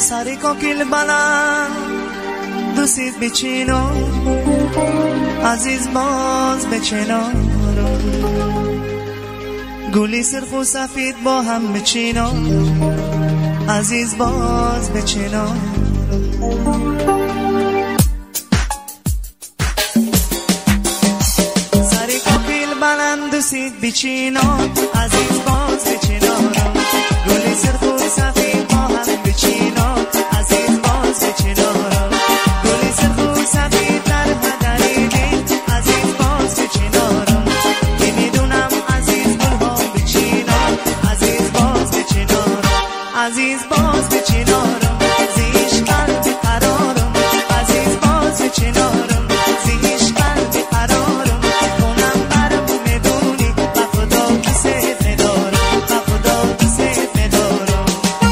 سری کوکیل بلند دوسید بچینو عزیز باز بچینو گلی سرخ و سفید با هم بچینو عزیز باز بچینو سری کوکیل بلند دوسید بچینو عزیز باز بچینو گلی سرخ و سفید با هم بچینو عزیز باز بچینو گلی سرخ و سفید در مدریدی عزیز باز بچینو که میدونم عزیز گل ها بچینو عزیز باز بچینو عزیز باز بچینو زیش قلب قرارم عزیز باز بچینو زیش قلب قرارم کنم برم میدونی و خدا کسی ندارم و خدا کسی ندارم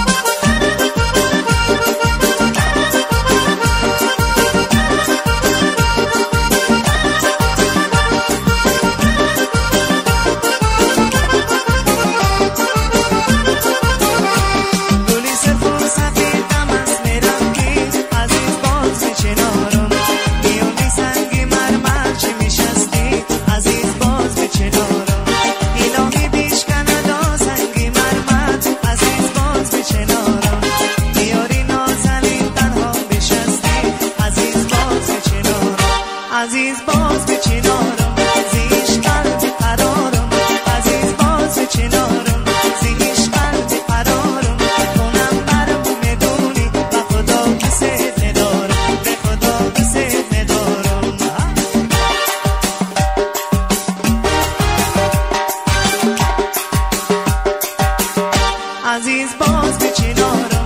گلی سرخ و سفیدم از میرنگی عزیز باز بچینارم میونی سنگی مرمر چه میشستی عزیز باز بچینارم الهی بیش کندا سنگی مرمر عزیز باز بچینارم میاری نازنین تنها بشستی عزیز باز بچینارم عزیز باز بچینارم زیش قلب قرارم عزیز باز بچینارم زیش قلب قرارم کنم برم میدونی و خدا کسی ندارم به خدا کسی ندارم عزیز باز بچینارم